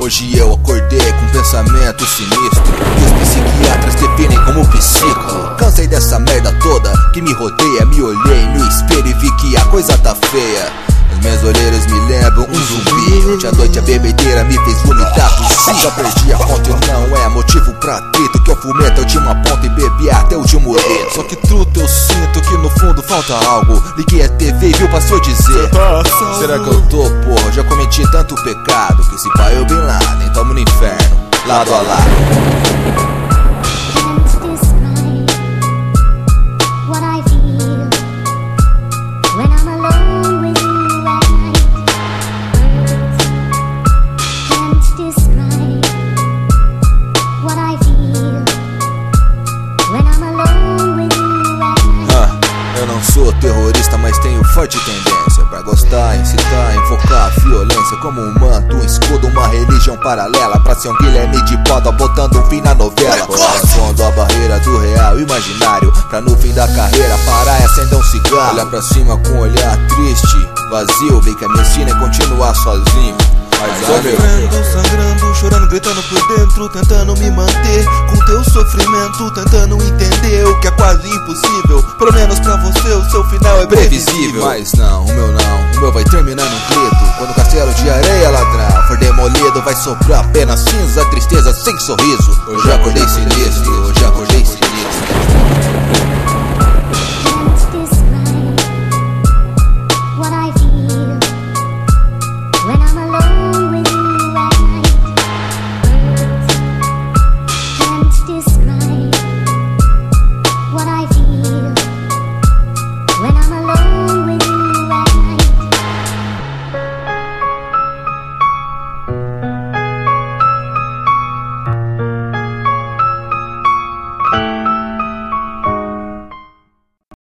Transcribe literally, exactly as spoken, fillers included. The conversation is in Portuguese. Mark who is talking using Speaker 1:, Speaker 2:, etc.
Speaker 1: Hoje eu acordei com um pensamento sinistro que os psiquiatras definem como psico. Cansei dessa merda toda que me rodeia. Me olhei no espelho e vi que a coisa tá feia. As minhas olheiras me lembram um zumbi. Ontem à noite a bebedeira me fez vomitar por si. Já perdi a conta e não é motivo pra atrito, que eu fumei até a última ponta e bebi até o último dedo. Só que truto eu sinto que no fundo falta algo. Liguei a T V e viu pra só dizer: será que eu tô, porra? Já cometi tanto pecado que se pai eu bem lá, nem tamo no inferno, lado a lado. Eu não sou terrorista, mas tenho forte tendência pra gostar, incitar, invocar a violência como um manto, um escudo, uma religião paralela, pra ser um Guilherme de Poda botando um fim na novela. Olhar fundo a barreira do real imaginário, pra no fim da carreira parar e acender um cigarro. Olhar pra cima com um olhar triste, vazio, ver que a minha sina é continuar sozinho.
Speaker 2: Sofrendo, sangrando, chorando, gritando por dentro, tentando me manter com teu sofrimento, tentando entender o que é quase impossível. Pelo menos pra você o seu final é previsível.
Speaker 1: Mas não, o meu não, o meu vai terminar num grito. Quando o castelo de areia ladrar for demolido, vai sobrar apenas cinza, tristeza sem sorriso. Hoje acordei sinistro, hoje acordei sinistro.